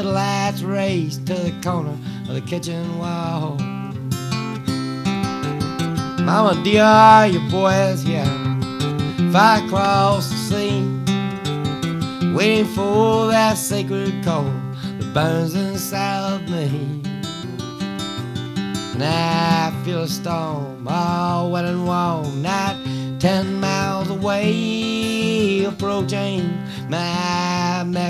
lights race to the corner of the kitchen wall. Mama dear, your boy is here. Fire across the sea, waiting for that sacred call that burns inside of me. And I feel a storm, all wet and warm, not 10 miles away, approaching my